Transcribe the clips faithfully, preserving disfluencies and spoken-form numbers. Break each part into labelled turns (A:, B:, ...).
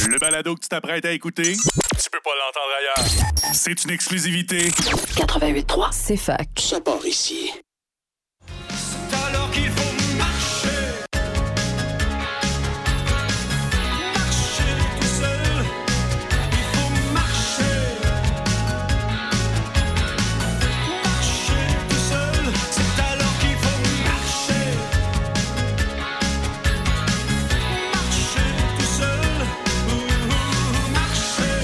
A: Le balado que tu t'apprêtes à écouter, tu peux pas l'entendre ailleurs. C'est une exclusivité.
B: quatre-vingt-huit trois,
C: c'est fac.
B: Ça part ici.
D: C'est alors qu'il faut marcher. Marcher tout seul. Il faut marcher. Marcher tout seul. C'est alors qu'il faut marcher. Marcher tout seul. Ouh, marcher.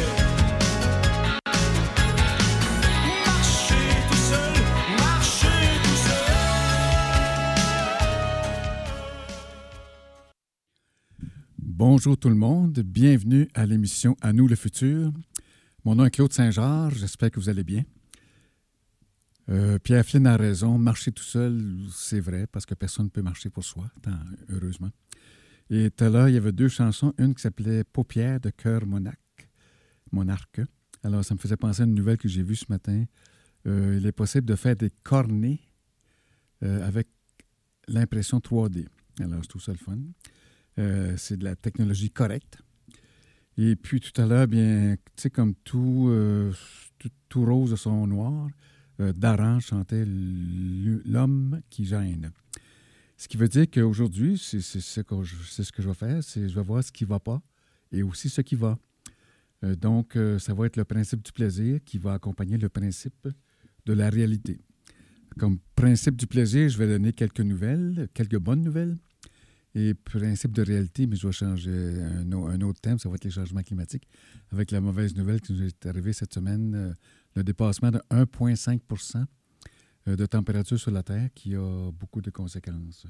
D: Marcher tout seul. Marcher tout seul.
E: Bonjour tout le monde, bienvenue à l'émission À nous le futur. Mon nom est Claude Saint-Georges, j'espère que vous allez bien. Euh, Pierre Flynn a raison, marcher tout seul, c'est vrai, parce que personne ne peut marcher pour soi, tant, heureusement. Et tout à l'heure, il y avait deux chansons, une qui s'appelait Paupières de Cœur Monarque. Monarque. Alors, ça me faisait penser à une nouvelle que j'ai vue ce matin. Euh, il est possible de faire des cornets euh, avec l'impression trois D. Alors, je trouve ça le fun. Euh, c'est de la technologie correcte. Et puis, tout à l'heure, bien, tu sais, comme tout, euh, tout, tout rose de son noir, euh, Daran chantait L'homme qui gêne. Ce qui veut dire qu'aujourd'hui, c'est, c'est, ce que je, c'est ce que je vais faire, c'est je vais voir ce qui ne va pas et aussi ce qui va. Euh, donc, euh, ça va être le principe du plaisir qui va accompagner le principe de la réalité. Comme principe du plaisir, je vais donner quelques nouvelles, quelques bonnes nouvelles. Et principe de réalité, mais je vais changer un, un autre thème, ça va être les changements climatiques, avec la mauvaise nouvelle qui nous est arrivée cette semaine, euh, le dépassement de un virgule cinq pour cent de température sur la Terre, qui a beaucoup de conséquences.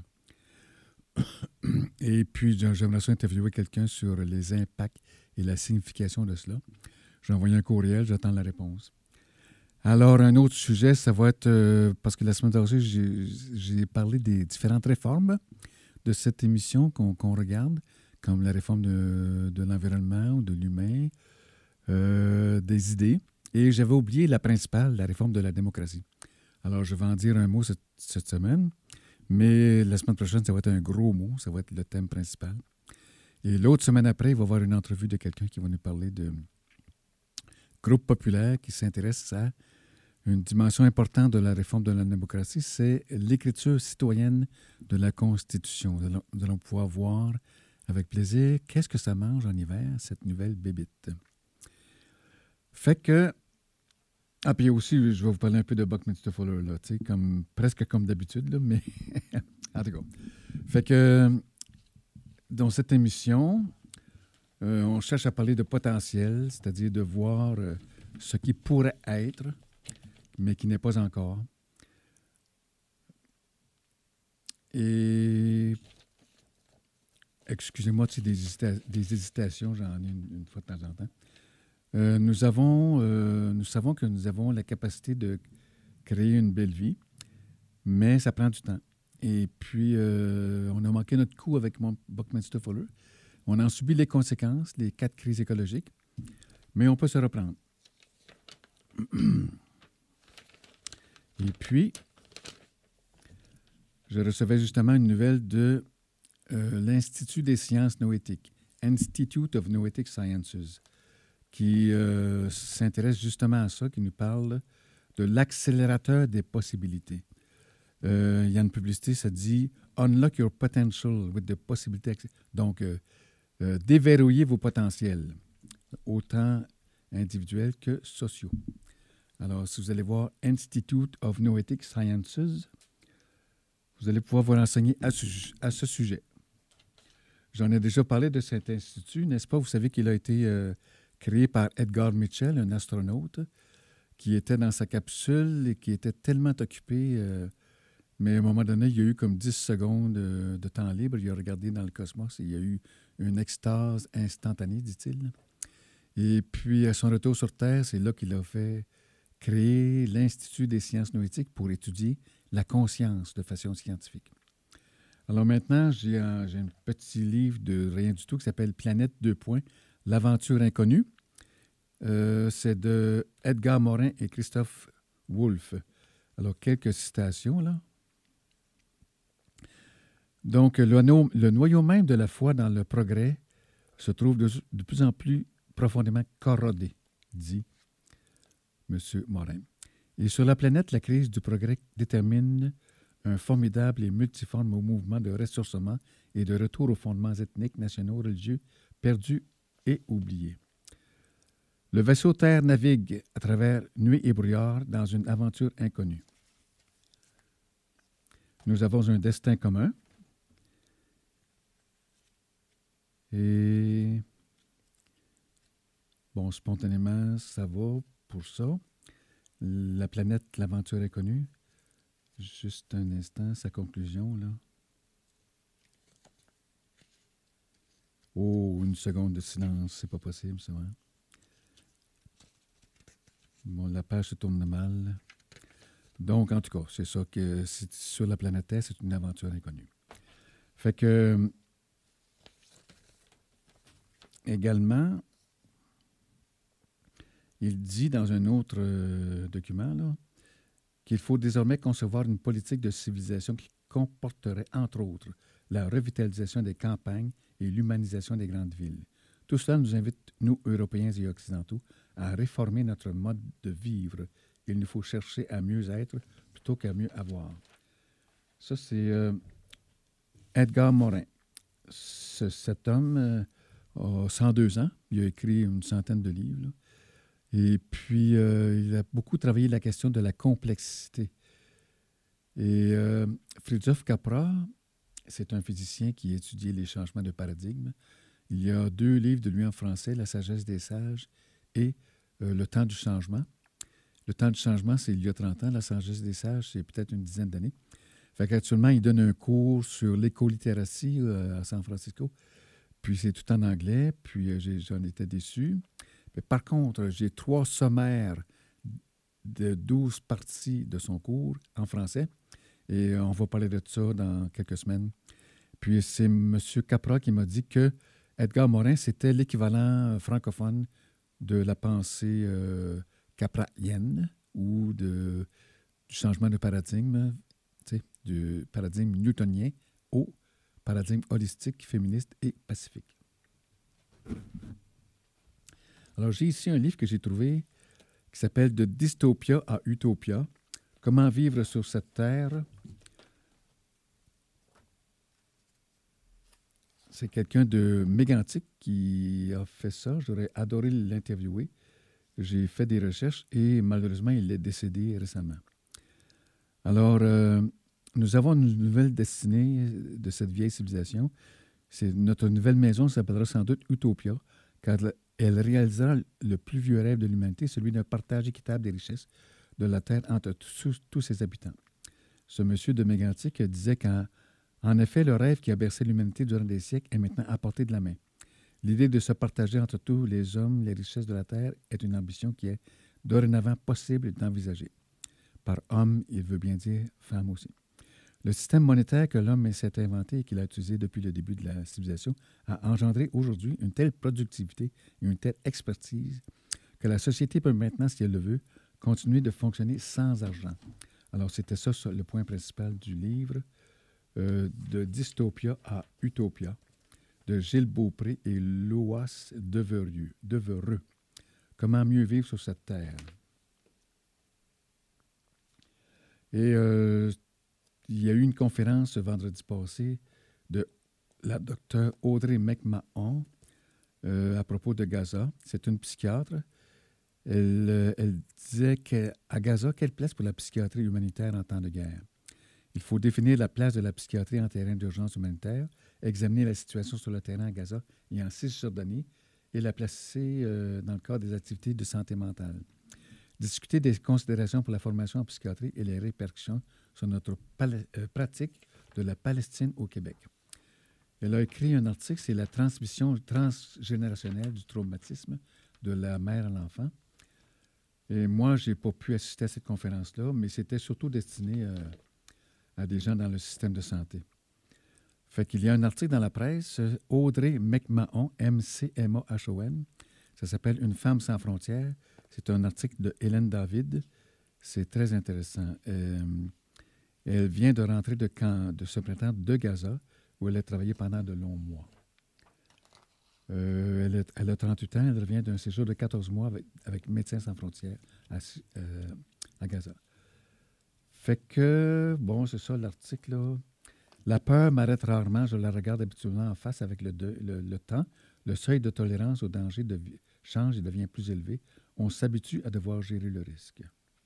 E: Et puis, j'aimerais ça interviewer quelqu'un sur les impacts et la signification de cela. J'ai envoyé un courriel, j'attends la réponse. Alors, un autre sujet, ça va être, euh, parce que la semaine passée, j'ai, j'ai parlé des différentes réformes de cette émission qu'on, qu'on regarde, comme la réforme de, de l'environnement ou de l'humain, euh, des idées. Et j'avais oublié la principale, la réforme de la démocratie. Alors, je vais en dire un mot cette, cette semaine, mais la semaine prochaine, ça va être un gros mot, ça va être le thème principal. Et l'autre semaine après, il va y avoir une entrevue de quelqu'un qui va nous parler de groupe populaire qui s'intéresse à une dimension importante de la réforme de la démocratie, c'est l'écriture citoyenne de la Constitution. Nous allons, nous allons pouvoir voir avec plaisir qu'est-ce que ça mange en hiver, cette nouvelle bébite. Fait que... Ah, puis aussi, je vais vous parler un peu de Buckminster Fuller, là, tu sais, comme, presque comme d'habitude, là, mais... en tout cas. Fait que, dans cette émission, euh, on cherche à parler de potentiel, c'est-à-dire de voir euh, ce qui pourrait être, mais qui n'est pas encore. Et, excusez-moi, c'est des, hésita- des hésitations, j'en ai une, une fois de temps en temps. Euh, nous, avons, euh, nous savons que nous avons la capacité de créer une belle vie, mais ça prend du temps. Et puis, euh, on a manqué notre coup avec mon Buckminster Fuller. On en subit les conséquences, les quatre crises écologiques, mais on peut se reprendre. Et puis, je recevais justement une nouvelle de euh, l'Institut des sciences noétiques, Institute of Noetic Sciences, qui euh, s'intéresse justement à ça, qui nous parle de l'accélérateur des possibilités. Euh, il y a une publicité, ça dit « Unlock your potential with the possibility ». Donc, euh, euh, déverrouiller vos potentiels, autant individuels que sociaux. Alors, si vous allez voir Institute of Noetic Sciences, vous allez pouvoir vous renseigner à ce, à ce sujet. J'en ai déjà parlé de cet institut, n'est-ce pas? Vous savez qu'il a été euh, créé par Edgar Mitchell, un astronaute, qui était dans sa capsule et qui était tellement occupé, euh, mais à un moment donné, il y a eu comme dix secondes de, de temps libre. Il a regardé dans le cosmos et il y a eu une extase instantanée, dit-il. Et puis, à son retour sur Terre, c'est là qu'il a fait créer l'Institut des sciences noétiques pour étudier la conscience de façon scientifique. Alors maintenant, j'ai un, j'ai un petit livre de rien du tout qui s'appelle « Planète deux points, l'aventure inconnue ». Euh, c'est de Edgar Morin et Christophe Wolff. Alors, quelques citations, là. Donc, le, no- le noyau même de la foi dans le progrès se trouve de, de plus en plus profondément corrodée, dit M. Morin. Et sur la planète, la crise du progrès détermine un formidable et multiforme mouvement de ressourcement et de retour aux fondements ethniques, nationaux, religieux, perdus et oubliés. Le vaisseau Terre navigue à travers nuit et brouillard dans une aventure inconnue. Nous avons un destin commun et, bon, spontanément, ça va pour ça. La planète, l'aventure inconnue. Juste un instant, sa conclusion, là. Oh, une seconde de silence, c'est pas possible, ça, hein? Bon, la page se tourne mal. Donc, en tout cas, c'est ça que c'est, sur la planète Terre, c'est une aventure inconnue. Fait que, également, il dit dans un autre euh, document, là, qu'il faut désormais concevoir une politique de civilisation qui comporterait, entre autres, la revitalisation des campagnes et l'humanisation des grandes villes. Tout cela nous invite, nous, Européens et Occidentaux, à réformer notre mode de vivre. Il nous faut chercher à mieux être plutôt qu'à mieux avoir. Ça, c'est euh, Edgar Morin. Ce, cet homme euh, a cent deux ans. Il a écrit une centaine de livres, là. Et puis, euh, il a beaucoup travaillé la question de la complexité. Et euh, Fritjof Capra, c'est un physicien qui a étudié les changements de paradigme. Il y a deux livres de lui en français, La sagesse des sages et euh, Le temps du changement. Le temps du changement, c'est il y a trente ans. La sagesse des sages, c'est peut-être une dizaine d'années. Fait qu'actuellement, il donne un cours sur l'écolittératie euh, à San Francisco. Puis c'est tout en anglais. Puis euh, j'ai, j'en étais déçu. Mais par contre, j'ai trois sommaires de douze parties de son cours en français. Et on va parler de ça dans quelques semaines. Puis c'est M. Capra qui m'a dit que Edgar Morin, c'était l'équivalent francophone de la pensée euh, capraienne ou de, du changement de paradigme, tu sais, du paradigme newtonien au paradigme holistique, féministe et pacifique. Alors, j'ai ici un livre que j'ai trouvé qui s'appelle « De dystopia à utopia. Comment vivre sur cette terre ». C'est quelqu'un de mégantic qui a fait ça. J'aurais adoré l'interviewer. J'ai fait des recherches et malheureusement, il est décédé récemment. Alors, euh, nous avons une nouvelle destinée de cette vieille civilisation. C'est, notre nouvelle maison s'appellera sans doute Utopia, car elle réalisera le plus vieux rêve de l'humanité, celui d'un partage équitable des richesses de la Terre entre tous, tous ses habitants. Ce monsieur de mégantic disait qu'en En effet, le rêve qui a bercé l'humanité durant des siècles est maintenant à portée de la main. L'idée de se partager entre tous les hommes les richesses de la Terre est une ambition qui est dorénavant possible d'envisager. Par homme, il veut bien dire femme aussi. Le système monétaire que l'homme s'est inventé et qu'il a utilisé depuis le début de la civilisation a engendré aujourd'hui une telle productivité et une telle expertise que la société peut maintenant, si elle le veut, continuer de fonctionner sans argent. Alors, c'était ça, ça le point principal du livre. Euh, de Dystopia à Utopia, de Gilles Beaupré et Loas Devereux. Devereux. Comment mieux vivre sur cette terre. Et euh, il y a eu une conférence ce vendredi passé de la docteure Audrey McMahon euh, à propos de Gaza. C'est une psychiatre. Elle, euh, elle disait qu'à Gaza, quelle place pour la psychiatrie humanitaire en temps de guerre? Il faut définir la place de la psychiatrie en terrain d'urgence humanitaire, examiner la situation sur le terrain à Gaza et en Cisjordanie et la placer euh, dans le cadre des activités de santé mentale. Discuter des considérations pour la formation en psychiatrie et les répercussions sur notre pal- euh, pratique de la Palestine au Québec. Elle a écrit un article, c'est la transmission transgénérationnelle du traumatisme de la mère à l'enfant. Et moi, je n'ai pas pu assister à cette conférence-là, mais c'était surtout destiné euh, à des gens dans le système de santé. Fait qu'il y a un article dans la presse, Audrey McMahon, M C M A H O N. Ça s'appelle « Une femme sans frontières ». C'est un article de Hélène David. C'est très intéressant. Euh, elle vient de rentrer de, camp, de ce printemps de Gaza, où elle a travaillé pendant de longs mois. Euh, elle, a, elle a trente-huit ans. Elle revient d'un séjour de quatorze mois avec, avec Médecins sans frontières à, euh, à Gaza. Fait que, bon, c'est ça l'article, là. La peur m'arrête rarement. Je la regarde habituellement en face avec le, de, le, le temps. Le seuil de tolérance au danger de, change et devient plus élevé. On s'habitue à devoir gérer le risque.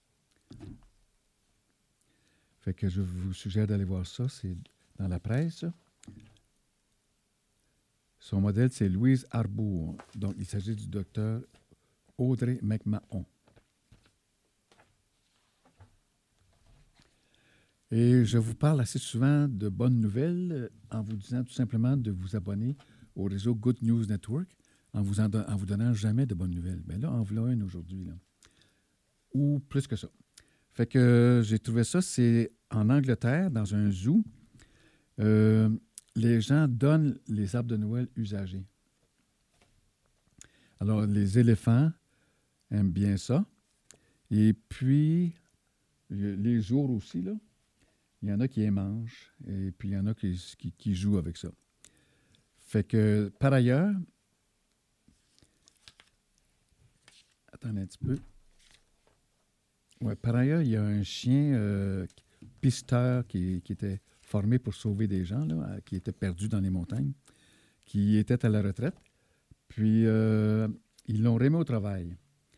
E: Fait que je vous suggère d'aller voir ça. C'est dans la presse. Son modèle, c'est Louise Arbour. Donc, il s'agit du docteur Audrey McMahon. Et je vous parle assez souvent de bonnes nouvelles en vous disant tout simplement de vous abonner au réseau Good News Network en vous, en, don- en vous donnant jamais de bonnes nouvelles. Mais là, en voilà une aujourd'hui, là. Ou plus que ça. Fait que euh, j'ai trouvé ça, c'est en Angleterre, dans un zoo. Euh, les gens donnent les arbres de Noël usagés. Alors, les éléphants aiment bien ça. Et puis, les jours aussi, là. Il y en a qui les mangent et puis il y en a qui, qui, qui jouent avec ça. Fait que, par ailleurs, attendez un petit peu. Ouais, par ailleurs, il y a un chien euh, pisteur qui, qui était formé pour sauver des gens, là, qui était perdu dans les montagnes, qui était à la retraite. Puis, euh, ils l'ont remis au travail.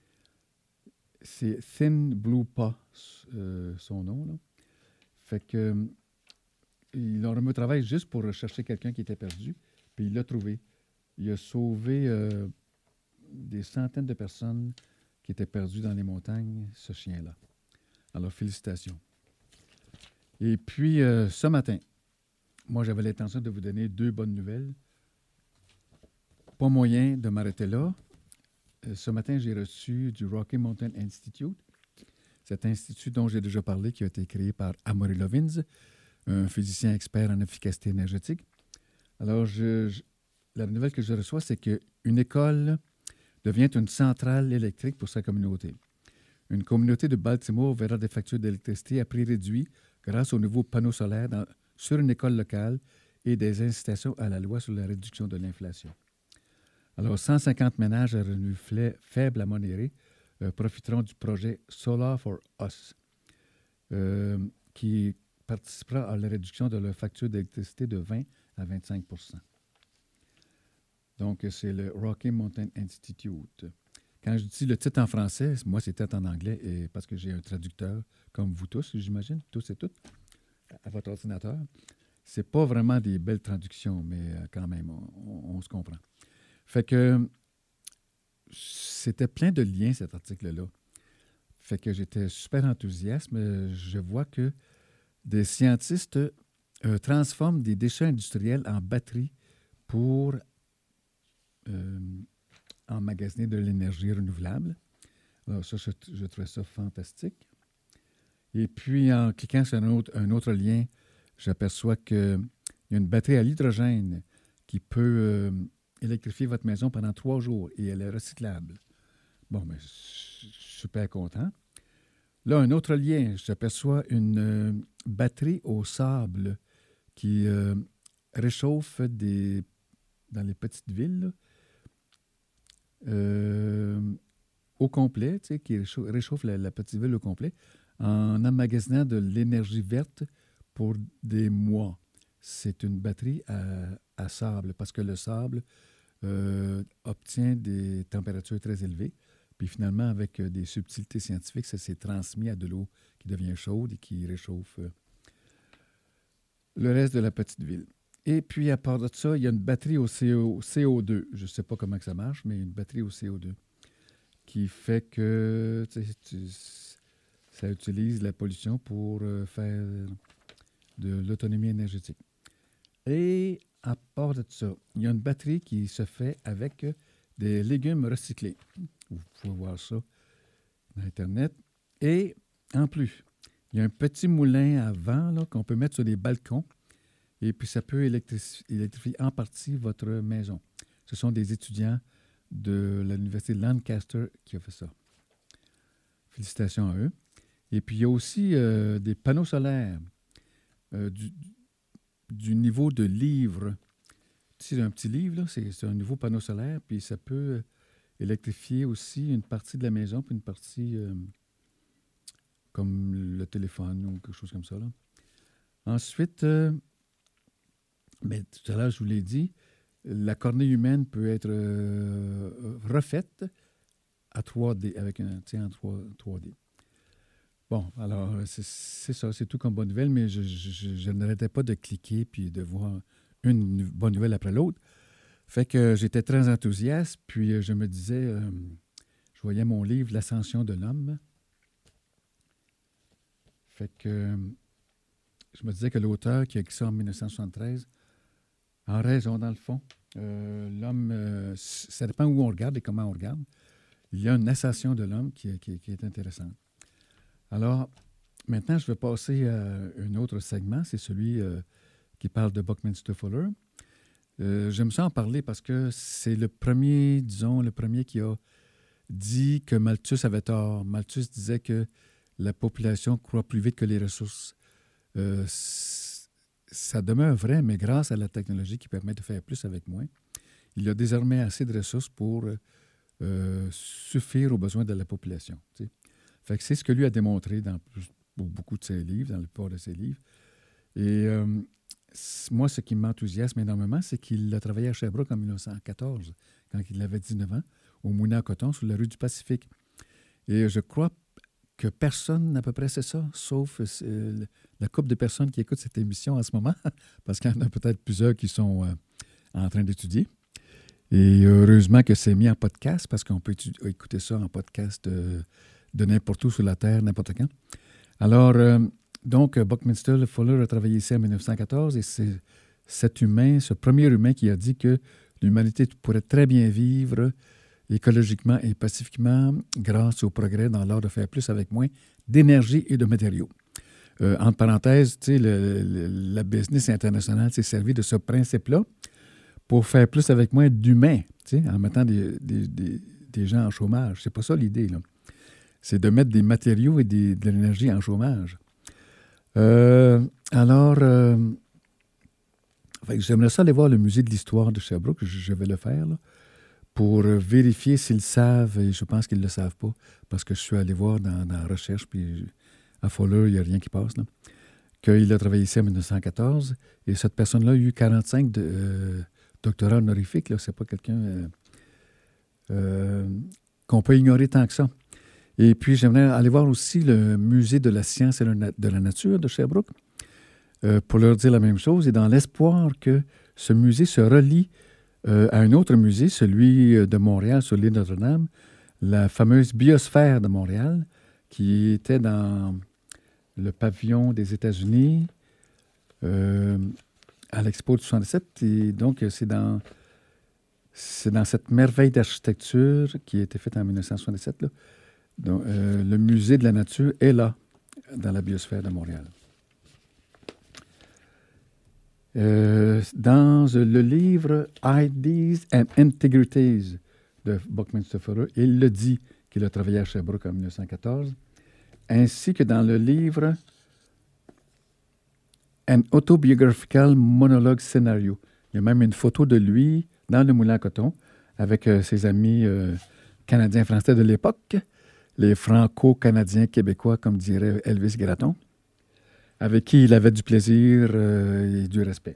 E: C'est Thin Blue Paw, euh, son nom, là. Fait que euh, ils l'ont remis au travail juste pour rechercher quelqu'un qui était perdu, puis il l'a trouvé. Il a sauvé euh, des centaines de personnes qui étaient perdues dans les montagnes, ce chien-là. Alors, félicitations. Et puis, euh, ce matin, moi, j'avais l'intention de vous donner deux bonnes nouvelles. Pas moyen de m'arrêter là. Euh, ce matin, j'ai reçu du Rocky Mountain Institute. Cet institut dont j'ai déjà parlé, qui a été créé par Amory Lovins, un physicien expert en efficacité énergétique. Alors, je, je, la nouvelle que je reçois, c'est qu'une école devient une centrale électrique pour sa communauté. Une communauté de Baltimore verra des factures d'électricité à prix réduit grâce aux nouveaux panneaux solaires dans, sur une école locale et des incitations à la loi sur la réduction de l'inflation. Alors, cent cinquante ménages à revenus faibles à modérés Euh, profiteront du projet Solar for Us, euh, qui participera à la réduction de leur facture d'électricité de vingt à vingt-cinq pour cent. Donc, c'est le Rocky Mountain Institute. Quand je dis le titre en français, moi, c'était en anglais, et parce que j'ai un traducteur, comme vous tous, j'imagine, tous et toutes, à votre ordinateur. C'est pas vraiment des belles traductions, mais quand même, on, on, on se comprend. Fait que c'était plein de liens, cet article-là. Fait que j'étais super enthousiaste. Je vois que des scientistes euh, transforment des déchets industriels en batteries pour euh, emmagasiner de l'énergie renouvelable. Alors ça, je, je trouvais ça fantastique. Et puis, en cliquant sur un autre, un autre lien, j'aperçois qu'il y a une batterie à l'hydrogène qui peut euh, électrifier votre maison pendant trois jours et elle est recyclable. Bon, mais je suis super content. Là, un autre lien, j'aperçois une euh, batterie au sable qui euh, réchauffe des, dans les petites villes, là, euh, au complet, tu sais, qui réchauffe, réchauffe la, la petite ville au complet en emmagasinant de l'énergie verte pour des mois. C'est une batterie à, à sable parce que le sable euh, obtient des températures très élevées. Puis finalement, avec euh, des subtilités scientifiques, ça s'est transmis à de l'eau qui devient chaude et qui réchauffe euh, le reste de la petite ville. Et puis, à part de ça, il y a une batterie au C O deux. Je ne sais pas comment que ça marche, mais une batterie au C O deux qui fait que tu, ça utilise la pollution pour euh, faire de l'autonomie énergétique. Et à part de ça, il y a une batterie qui se fait avec des légumes recyclés. Vous pouvez voir ça sur Internet. Et en plus, il y a un petit moulin à vent là, qu'on peut mettre sur les balcons et puis ça peut électrifier, électrifier en partie votre maison. Ce sont des étudiants de l'Université de Lancaster qui ont fait ça. Félicitations à eux. Et puis, il y a aussi euh, des panneaux solaires euh, du, du niveau de livres. petit, un petit livre, là. C'est, c'est un nouveau panneau solaire, puis ça peut électrifier aussi une partie de la maison, puis une partie euh, comme le téléphone ou quelque chose comme ça, là. Ensuite, euh, ben, tout à l'heure, je vous l'ai dit, la cornée humaine peut être euh, refaite à trois D, avec un, tu sais, en trois D. Bon, alors, c'est, c'est ça, c'est tout comme bonne nouvelle, mais je, je, je n'arrêtais pas de cliquer puis de voir une bonne nouvelle après l'autre. Fait que j'étais très enthousiaste, puis je me disais, euh, je voyais mon livre « L'ascension de l'homme ». Fait que je me disais que l'auteur qui a écrit ça en dix-neuf cent soixante-treize a raison, dans le fond. Euh, l'homme, euh, ça dépend où on regarde et comment on regarde. Il y a une ascension de l'homme qui, qui, qui est intéressante. Alors, maintenant, je vais passer à un autre segment. C'est celui euh, qui parle de Buckminster Fuller. Euh, J'aime ça en parler parce que c'est le premier, disons, le premier qui a dit que Malthus avait tort. Malthus disait que la population croît plus vite que les ressources. Euh, ça demeure vrai, mais grâce à la technologie qui permet de faire plus avec moins, il y a désormais assez de ressources pour euh, suffire aux besoins de la population. Tu sais. Fait que c'est ce que lui a démontré dans beaucoup de ses livres, dans le plupart de ses livres. Et euh, moi, ce qui m'enthousiasme énormément, c'est qu'il a travaillé à Sherbrooke en dix-neuf cent quatorze, quand il avait dix-neuf ans, au Moulin à coton, sur la rue du Pacifique. Et je crois que personne, à peu près, c'est ça, sauf euh, la couple de personnes qui écoutent cette émission en ce moment, parce qu'il y en a peut-être plusieurs qui sont euh, en train d'étudier. Et heureusement que c'est mis en podcast, parce qu'on peut étudier, écouter ça en podcast euh, de n'importe où sur la Terre, n'importe quand. Alors, euh, donc, Buckminster Fuller a travaillé ici en dix-neuf cent quatorze, et c'est cet humain, ce premier humain qui a dit que l'humanité pourrait très bien vivre écologiquement et pacifiquement grâce au progrès dans l'art de faire plus avec moins d'énergie et de matériaux. Euh, entre parenthèses, tu sais, le, le, la business internationale s'est servi de ce principe-là pour faire plus avec moins d'humains, tu sais, en mettant des, des, des, des gens en chômage. C'est pas ça l'idée, là. C'est de mettre des matériaux et des, de l'énergie en chômage. Euh, alors, euh, j'aimerais ça aller voir le musée de l'histoire de Sherbrooke, je, je vais le faire, là, pour vérifier s'ils savent, et je pense qu'ils ne le savent pas, parce que je suis allé voir dans, dans la recherche, puis à Fuller, il n'y a rien qui passe, là, qu'il a travaillé ici en dix-neuf cent quatorze, et cette personne-là a eu quarante-cinq de, euh, doctorats honorifiques, là, c'est pas quelqu'un euh, euh, qu'on peut ignorer tant que ça. Et puis, j'aimerais aller voir aussi le musée de la science et de la nature de Sherbrooke euh, pour leur dire la même chose, et dans l'espoir que ce musée se relie euh, à un autre musée, celui de Montréal, sur l'île Notre-Dame, la fameuse biosphère de Montréal, qui était dans le pavillon des États-Unis euh, à l'Expo de soixante-dix-sept. Et donc, c'est dans, c'est dans cette merveille d'architecture qui a été faite en dix-neuf cent soixante-dix-sept, là. Donc, euh, le musée de la nature est là, dans la biosphère de Montréal. Euh, dans le livre « Ideas and Integrities » de Buckminster Fuller, il le dit qu'il a travaillé à Sherbrooke en dix-neuf cent quatorze, ainsi que dans le livre « An Autobiographical Monologue Scenario ». Il y a même une photo de lui dans le moulin à coton avec euh, ses amis euh, canadiens-français de l'époque, les franco-canadiens québécois, comme dirait Elvis Gratton, avec qui il avait du plaisir euh, et du respect.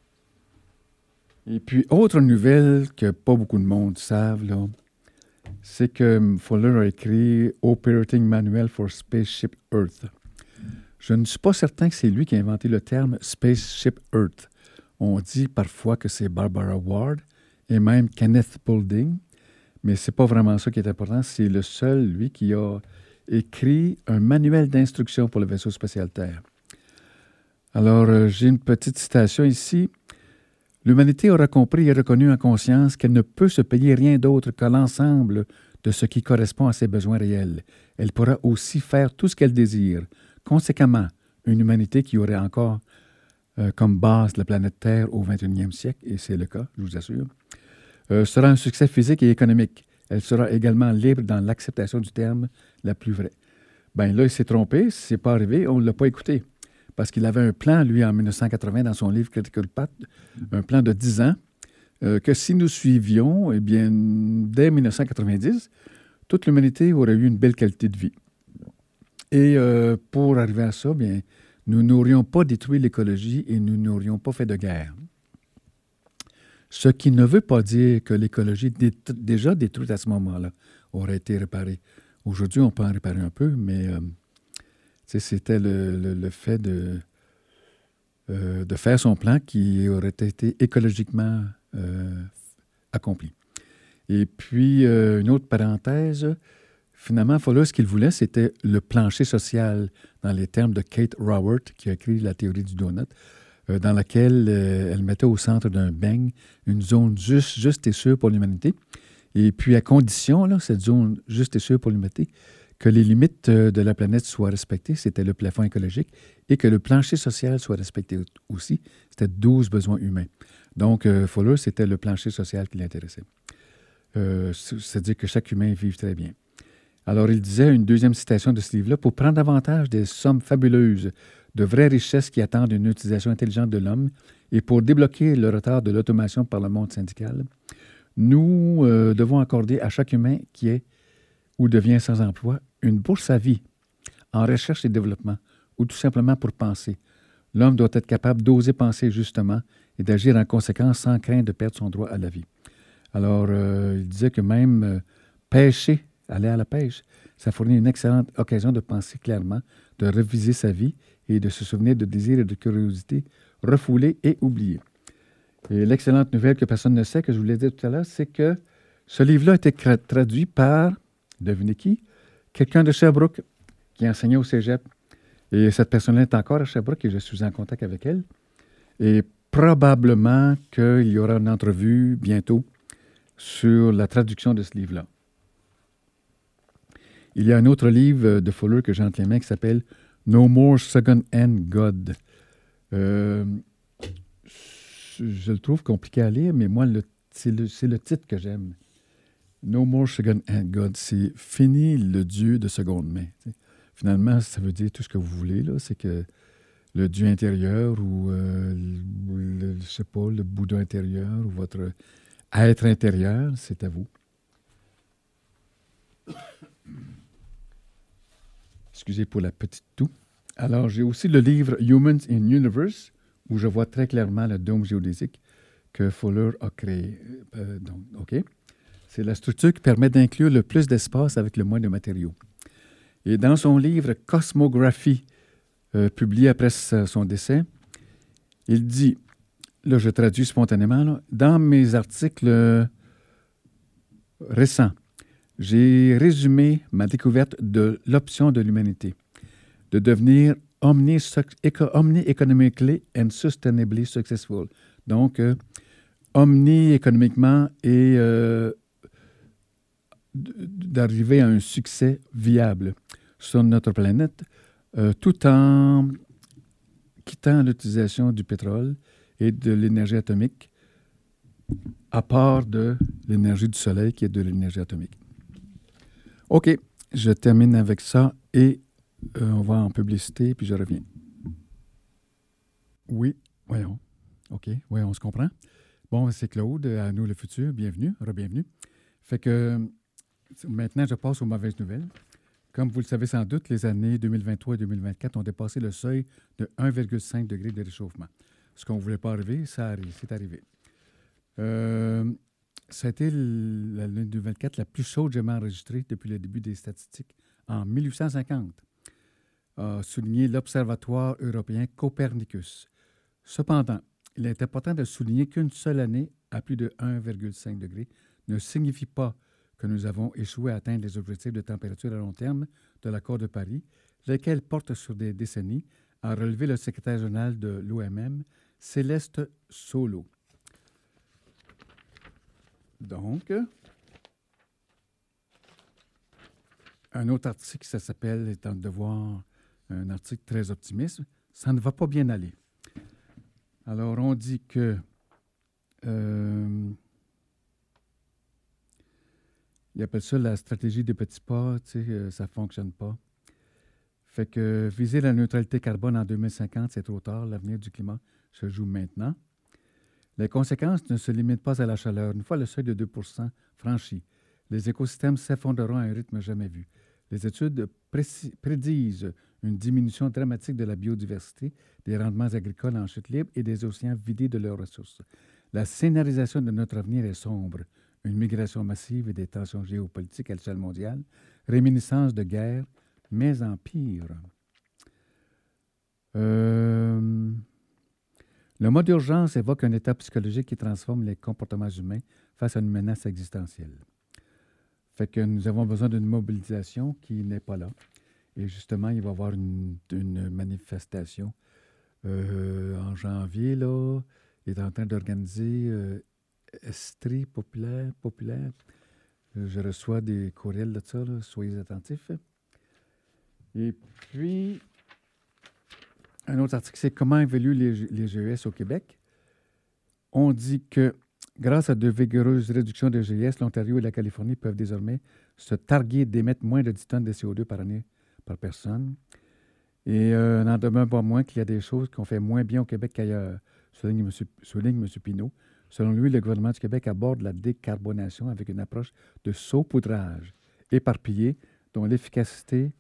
E: Et puis, autre nouvelle que pas beaucoup de monde savent, là, c'est que Fuller a écrit « Operating Manual for Spaceship Earth ». Je ne suis pas certain que c'est lui qui a inventé le terme « Spaceship Earth ». On dit parfois que c'est Barbara Ward et même Kenneth Boulding, mais ce n'est pas vraiment ça qui est important. C'est le seul, lui, qui a écrit un manuel d'instruction pour le vaisseau spatial Terre. Alors, euh, j'ai une petite citation ici. « L'humanité aura compris et reconnu en conscience qu'elle ne peut se payer rien d'autre que l'ensemble de ce qui correspond à ses besoins réels. Elle pourra aussi faire tout ce qu'elle désire. Conséquemment, une humanité qui aurait encore euh, comme base la planète Terre au vingt et unième siècle, et c'est le cas, je vous assure, Euh, sera un succès physique et économique. Elle sera également libre dans l'acceptation du terme la plus vraie. » Bien là, il s'est trompé, c'est pas arrivé, on ne l'a pas écouté. Parce qu'il avait un plan, lui, en dix-neuf cent quatre-vingts, dans son livre Critical Path, un plan de dix ans, euh, que si nous suivions, eh bien, dès mille neuf cent quatre-vingt-dix, toute l'humanité aurait eu une belle qualité de vie. Et euh, pour arriver à ça, bien, nous n'aurions pas détruit l'écologie et nous n'aurions pas fait de guerre. Ce qui ne veut pas dire que l'écologie dé- déjà détruite à ce moment-là aurait été réparée. Aujourd'hui, on peut en réparer un peu, mais euh, c'était le, le, le fait de, euh, de faire son plan qui aurait été écologiquement euh, accompli. Et puis, euh, une autre parenthèse, finalement, Fuller, ce qu'il voulait, c'était le plancher social, dans les termes de Kate Raworth, qui a écrit La théorie du donut, euh, dans laquelle euh, elle mettait au centre d'un beigne une zone juste, juste et sûre pour l'humanité. Et puis, à condition, là, cette zone juste et sûre pour l'humanité, que les limites euh, de la planète soient respectées, c'était le plafond écologique, et que le plancher social soit respecté aussi, c'était douze besoins humains. Donc, euh, Fuller, c'était le plancher social qui l'intéressait. Euh, c'est-à-dire que chaque humain vive très bien. Alors, il disait, une deuxième citation de ce livre-là, « Pour prendre avantage des sommes fabuleuses, de vraies richesses qui attendent une utilisation intelligente de l'homme, et pour débloquer le retard de l'automation par le monde syndical, nous euh, devons accorder à chaque humain qui est ou devient sans emploi une bourse à vie en recherche et développement, ou tout simplement pour penser. L'homme doit être capable d'oser penser justement et d'agir en conséquence sans crainte de perdre son droit à la vie. » Alors, euh, il disait que même euh, pêcher, aller à la pêche, ça fournit une excellente occasion de penser clairement, de reviser sa vie et de se souvenir de désirs et de curiosité refoulés et oubliés. Et l'excellente nouvelle que personne ne sait, que je vous l'ai dit tout à l'heure, c'est que ce livre-là a été traduit par, devinez qui, quelqu'un de Sherbrooke qui enseignait au cégep. Et cette personne-là est encore à Sherbrooke et je suis en contact avec elle. Et probablement qu'il y aura une entrevue bientôt sur la traduction de ce livre-là. Il y a un autre livre de Fuller que j'ai entre les mains qui s'appelle « No More Second-Hand God euh, ». Je le trouve compliqué à lire, mais moi, le, c'est, le, c'est le titre que j'aime. « No More Second-Hand God ». C'est « Fini le Dieu de seconde main ». Finalement, ça veut dire tout ce que vous voulez, là. C'est que le Dieu intérieur ou, euh, le, je sais pas, le Bouddha intérieur ou votre être intérieur, c'est à vous. Excusez pour la petite toux. Alors, j'ai aussi le livre « Humans in Universe » où je vois très clairement le dôme géodésique que Fuller a créé. Euh, donc, OK. C'est la structure qui permet d'inclure le plus d'espace avec le moins de matériaux. Et dans son livre « Cosmographie », euh, publié après sa, son décès, il dit, là je traduis spontanément, là, dans mes articles euh, récents, j'ai résumé ma découverte de l'option de l'humanité, de devenir omni-economically and sustainably successful. Donc, euh, omni-économiquement et euh, d'arriver à un succès viable sur notre planète, euh, tout en quittant l'utilisation du pétrole et de l'énergie atomique, à part de l'énergie du soleil qui est de l'énergie atomique. OK, je termine avec ça et euh, on va en publicité, puis je reviens. Oui, voyons. OK, oui, on se comprend. Bon, c'est Claude, à nous le futur, bienvenue, re-bienvenue. Fait que maintenant, je passe aux mauvaises nouvelles. Comme vous le savez sans doute, les années deux mille vingt-trois et deux mille vingt-quatre ont dépassé le seuil de un virgule cinq degré de réchauffement. Ce qu'on ne voulait pas arriver, ça arrive, c'est arrivé. Euh, ça a été l'année deux mille vingt-quatre la plus chaude jamais enregistrée depuis le début des statistiques en mille huit cent cinquante, a souligné l'Observatoire européen Copernicus. Cependant, il est important de souligner qu'une seule année à plus de un virgule cinq degré ne signifie pas que nous avons échoué à atteindre les objectifs de température à long terme de l'accord de Paris, lesquels portent sur des décennies, a relevé le secrétaire général de l'O M M, Céleste Solo. Donc, un autre article, ça s'appelle, étant de voir un article très optimiste, ça ne va pas bien aller. Alors, on dit que euh, ils appellent ça la stratégie des petits pas, tu sais, euh, ça ne fonctionne pas. Fait que viser la neutralité carbone en deux mille cinquante, c'est trop tard. L'avenir du climat se joue maintenant. Les conséquences ne se limitent pas à la chaleur. Une fois le seuil de deux pour cent franchi, les écosystèmes s'effondreront à un rythme jamais vu. Les études précis- prédisent une diminution dramatique de la biodiversité, des rendements agricoles en chute libre et des océans vidés de leurs ressources. La scénarisation de notre avenir est sombre. Une migration massive et des tensions géopolitiques à l'échelle mondiale, réminiscence de guerre, mais en pire. Euh, le mot d'urgence évoque un état psychologique qui transforme les comportements humains face à une menace existentielle. Fait que nous avons besoin d'une mobilisation qui n'est pas là. Et justement, il va y avoir une, une manifestation euh, en janvier, là. Il est en train d'organiser euh, Estrie populaire, populaire. Je reçois des courriels de ça, là. Soyez attentifs. Et puis, un autre article, c'est comment évoluent les, les G E S au Québec. On dit que grâce à de vigoureuses réductions de G E S, l'Ontario et la Californie peuvent désormais se targuer d'émettre moins de dix tonnes de C O deux par année par personne. Et euh, n'en demeure pas moins qu'il y a des choses qu'on fait moins bien au Québec qu'ailleurs, souligne M. souligne M. Pinault. Selon lui, le gouvernement du Québec aborde la décarbonation avec une approche de saupoudrage éparpillée dont l'efficacité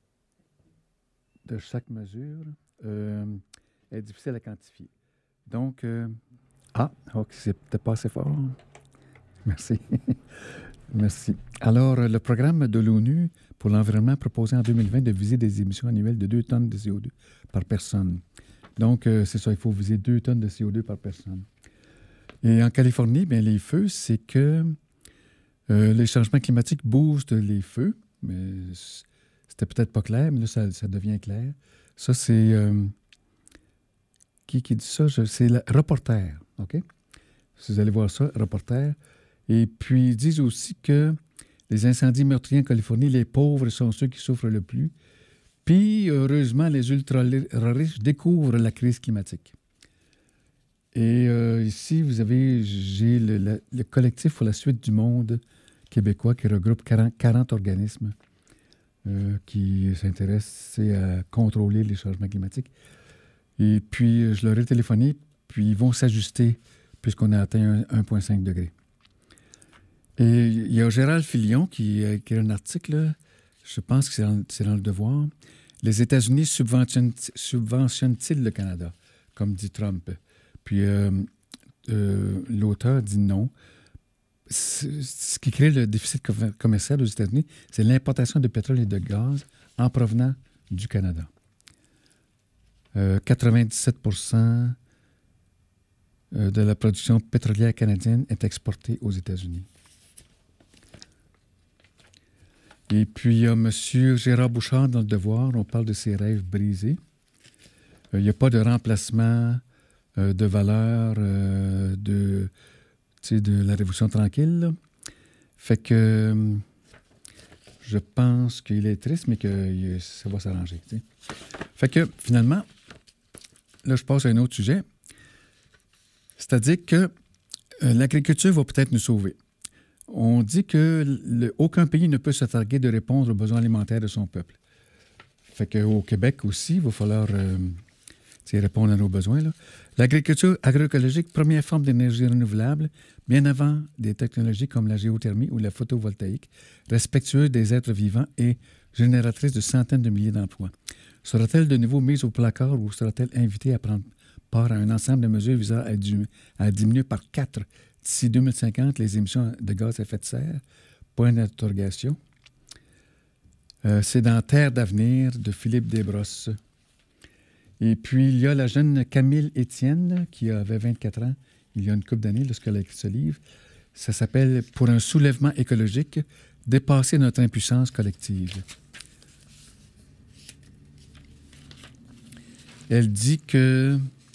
E: de chaque mesure euh, est difficile à quantifier. Donc, euh, ah, ok, c'est peut-être pas assez fort. Merci. Merci. Alors, le programme de l'ONU pour l'environnement proposé en deux mille vingt de viser des émissions annuelles de deux tonnes de C O deux par personne. Donc, euh, c'est ça, il faut viser deux tonnes de C O deux par personne. Et en Californie, bien, les feux, c'est que euh, les changements climatiques boostent les feux, mais c'était peut-être pas clair, mais là, ça, ça devient clair. Ça, c'est... Euh, qui, qui dit ça? Je, c'est le Reporter, OK? Si vous allez voir ça, Reporter. Et puis, ils disent aussi que les incendies meurtriers en Californie, les pauvres sont ceux qui souffrent le plus. Puis, heureusement, les ultra-riches découvrent la crise climatique. Et euh, ici, vous avez, j'ai le, le, le collectif pour la suite du monde québécois qui regroupe quarante, quarante organismes euh, qui s'intéressent à contrôler les changements climatiques. Et puis, je leur ai téléphoné, puis ils vont s'ajuster puisqu'on a atteint un virgule cinq degré. Et il y a Gérald Filion qui a écrit un article, là, je pense que c'est dans, c'est dans Le Devoir. Les États-Unis subventionnent, subventionnent-ils le Canada, comme dit Trump? Puis euh, euh, l'auteur dit non. C'est, ce qui crée le déficit commercial aux États-Unis, c'est l'importation de pétrole et de gaz en provenant du Canada. Euh, quatre-vingt-dix-sept pour cent de la production pétrolière canadienne est exportée aux États-Unis. Et puis, il y a M. Gérard Bouchard dans Le Devoir. On parle de ses rêves brisés. Euh, il n'y a pas de remplacement euh, de valeur euh, de, de la Révolution tranquille. Là. Fait que euh, je pense qu'il est triste, mais que ça va s'arranger. T'sais. Fait que, finalement, là, je passe à un autre sujet. C'est-à-dire que euh, l'agriculture va peut-être nous sauver. On dit que le, aucun pays ne peut se targuer de répondre aux besoins alimentaires de son peuple. Fait qu'au Québec aussi, il va falloir euh, répondre à nos besoins. Là. L'agriculture agroécologique, première forme d'énergie renouvelable, bien avant des technologies comme la géothermie ou la photovoltaïque, respectueuse des êtres vivants et génératrice de centaines de milliers d'emplois. Sera-t-elle de nouveau mise au placard ou sera-t-elle invitée à prendre part à un ensemble de mesures visant à, du, à diminuer par quatre d'ici deux mille cinquante les émissions de gaz à effet de serre? Point d'interrogation. Euh, c'est dans Terre d'avenir de Philippe Desbrosses. Et puis, il y a la jeune Camille Étienne qui avait vingt-quatre ans il y a une couple d'années lorsqu'elle a écrit ce livre. Ça s'appelle « Pour un soulèvement écologique, dépasser notre impuissance collective ». Elle dit que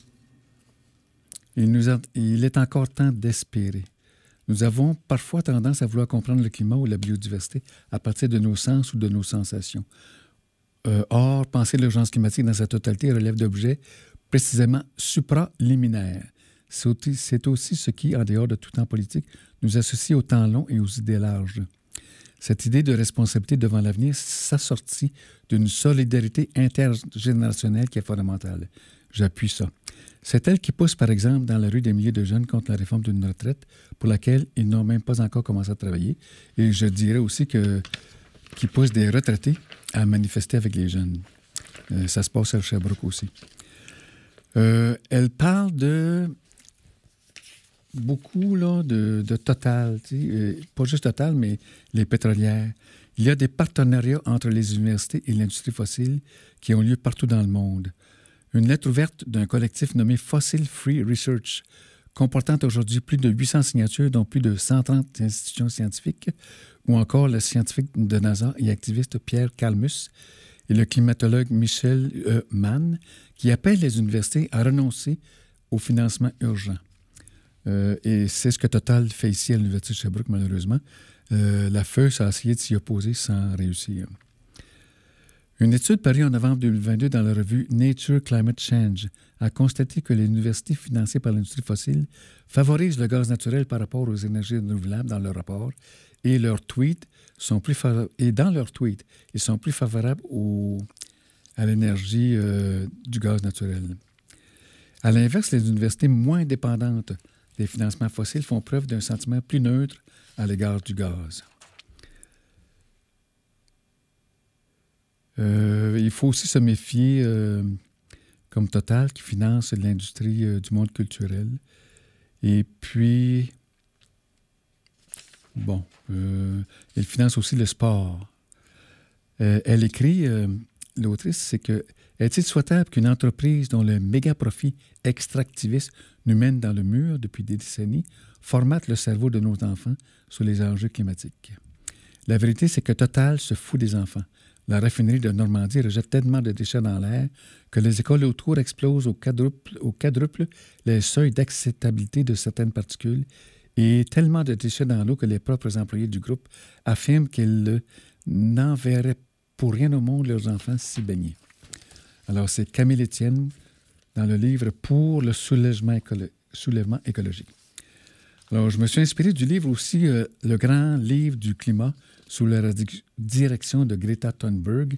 E: il, nous a, il est encore temps d'espérer. Nous avons parfois tendance à vouloir comprendre le climat ou la biodiversité à partir de nos sens ou de nos sensations. Euh, or, penser l'urgence climatique dans sa totalité relève d'objets précisément supraliminaires. C'est aussi, c'est aussi ce qui, en dehors de tout temps politique, nous associe au temps long et aux idées larges. Cette idée de responsabilité devant l'avenir s'assortit d'une solidarité intergénérationnelle qui est fondamentale. J'appuie ça. C'est elle qui pousse, par exemple, dans la rue des milliers de jeunes contre la réforme d'une retraite pour laquelle ils n'ont même pas encore commencé à travailler. Et je dirais aussi que qui pousse des retraités à manifester avec les jeunes. Euh, ça se passe à Sherbrooke aussi. Euh, elle parle de beaucoup là, de, de Total, tu sais, euh, pas juste Total, mais les pétrolières. Il y a des partenariats entre les universités et l'industrie fossile qui ont lieu partout dans le monde. Une lettre ouverte d'un collectif nommé Fossil Free Research, comportant aujourd'hui plus de huit cents signatures, dont plus de cent trente institutions scientifiques, ou encore le scientifique de NASA et activiste Pierre Kalmus et le climatologue Michel euh, Mann, qui appellent les universités à renoncer au financement urgent. Euh, et c'est ce que Total fait ici à l'Université de Sherbrooke, malheureusement. Euh, la F E S a essayé de s'y opposer sans réussir. Une étude parue en novembre deux mille vingt-deux dans la revue Nature Climate Change a constaté que les universités financées par l'industrie fossile favorisent le gaz naturel par rapport aux énergies renouvelables dans leur rapport et leurs tweets sont plus fa- et dans leurs tweets, ils sont plus favorables au, à l'énergie euh, du gaz naturel. À l'inverse, les universités moins dépendantes des financements fossiles font preuve d'un sentiment plus neutre à l'égard du gaz. Euh, il faut aussi se méfier, euh, comme Total, qui finance l'industrie euh, du monde culturel. Et puis, bon, euh, elle finance aussi le sport. Euh, elle écrit, euh, l'autrice, c'est que « Est-il souhaitable qu'une entreprise dont le méga-profit extractiviste nous mène dans le mur depuis des décennies formate le cerveau de nos enfants sur les enjeux climatiques? La vérité, c'est que Total se fout des enfants. La raffinerie de Normandie rejette tellement de déchets dans l'air que les écoles autour explosent au quadruple, au quadruple les seuils d'acceptabilité de certaines particules et tellement de déchets dans l'eau que les propres employés du groupe affirment qu'ils n'enverraient pour rien au monde leurs enfants s'y baigner. » Alors, c'est Camille Etienne dans le livre « Pour le soulèvement, écolo- soulèvement écologique ». Alors, je me suis inspiré du livre aussi, euh, le grand livre du climat, sous la radi- direction de Greta Thunberg,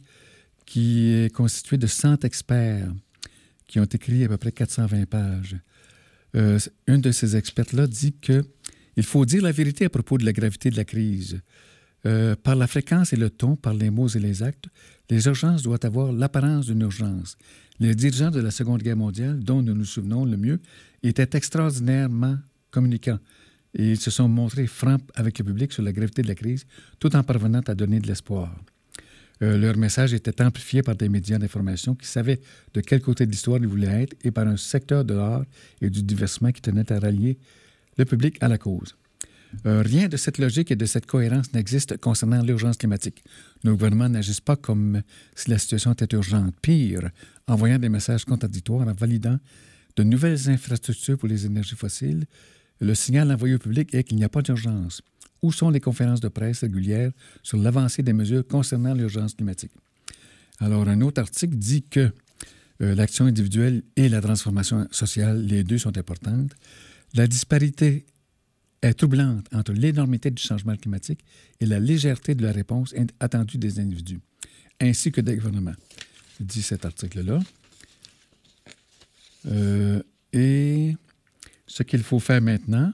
E: qui est constitué de cent experts qui ont écrit à peu près quatre cent vingt pages. Euh, une de ces expertes-là dit qu'il faut dire la vérité à propos de la gravité de la crise. Euh, par la fréquence et le ton, par les mots et les actes, les urgences doivent avoir l'apparence d'une urgence. Les dirigeants de la Seconde Guerre mondiale, dont nous nous souvenons le mieux, étaient extraordinairement communicants. Et ils se sont montrés francs avec le public sur la gravité de la crise, tout en parvenant à donner de l'espoir. Euh, leur message était amplifié par des médias d'information qui savaient de quel côté de l'histoire ils voulaient être et par un secteur de l'art et du divertissement qui tenait à rallier le public à la cause. Euh, rien de cette logique et de cette cohérence n'existe concernant l'urgence climatique. Nos gouvernements n'agissent pas comme si la situation était urgente. Pire, envoyant des messages contradictoires en validant de nouvelles infrastructures pour les énergies fossiles, le signal envoyé au public est qu'il n'y a pas d'urgence. Où sont les conférences de presse régulières sur l'avancée des mesures concernant l'urgence climatique? Alors, un autre article dit que euh, l'action individuelle et la transformation sociale, les deux sont importantes. La disparité est troublante entre l'énormité du changement climatique et la légèreté de la réponse attendue des individus, ainsi que des gouvernements, dit cet article-là. Euh, et ce qu'il faut faire maintenant,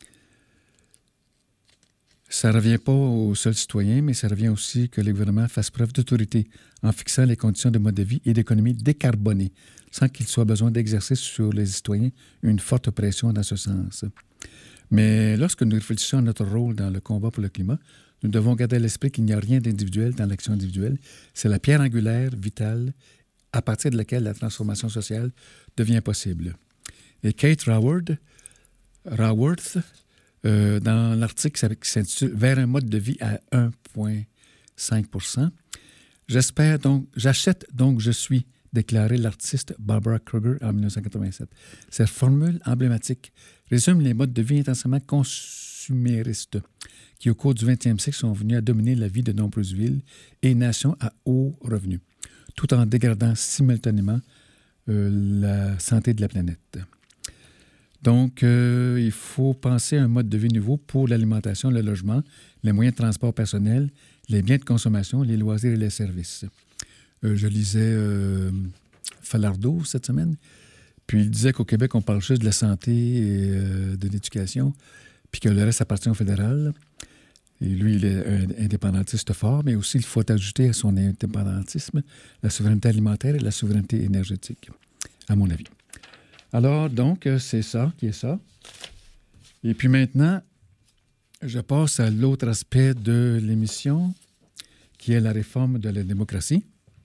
E: ça ne revient pas aux seuls citoyens, mais ça revient aussi que les gouvernements fassent preuve d'autorité en fixant les conditions de mode de vie et d'économie décarbonée, sans qu'il soit besoin d'exercer sur les citoyens une forte pression dans ce sens. Mais lorsque nous réfléchissons à notre rôle dans le combat pour le climat, nous devons garder à l'esprit qu'il n'y a rien d'individuel dans l'action individuelle. C'est la pierre angulaire vitale à partir de laquelle la transformation sociale devient possible. Et Kate Raworth, Raworth euh, dans l'article qui s'intitule « Vers un mode de vie à un virgule cinq pour cent », j'espère donc, j'achète donc je suis, déclaré l'artiste Barbara Kruger en dix-neuf cent quatre-vingt-sept. Cette formule emblématique résume les modes de vie intensément consuméristes qui, au cours du vingtième siècle, sont venus à dominer la vie de nombreuses villes et nations à haut revenu, tout en dégradant simultanément euh, la santé de la planète. Donc, euh, il faut penser à un mode de vie nouveau pour l'alimentation, le logement, les moyens de transport personnel, les biens de consommation, les loisirs et les services. Euh, je lisais euh, Falardeau cette semaine, puis il disait qu'au Québec, on parle juste de la santé et euh, de l'éducation, puis que le reste appartient au fédéral. Et lui, il est un indépendantiste fort, mais aussi il faut ajouter à son indépendantisme la souveraineté alimentaire et la souveraineté énergétique, à mon avis. Alors, donc, c'est ça qui est ça. Et puis maintenant, je passe à l'autre aspect de l'émission, qui est la réforme de la démocratie.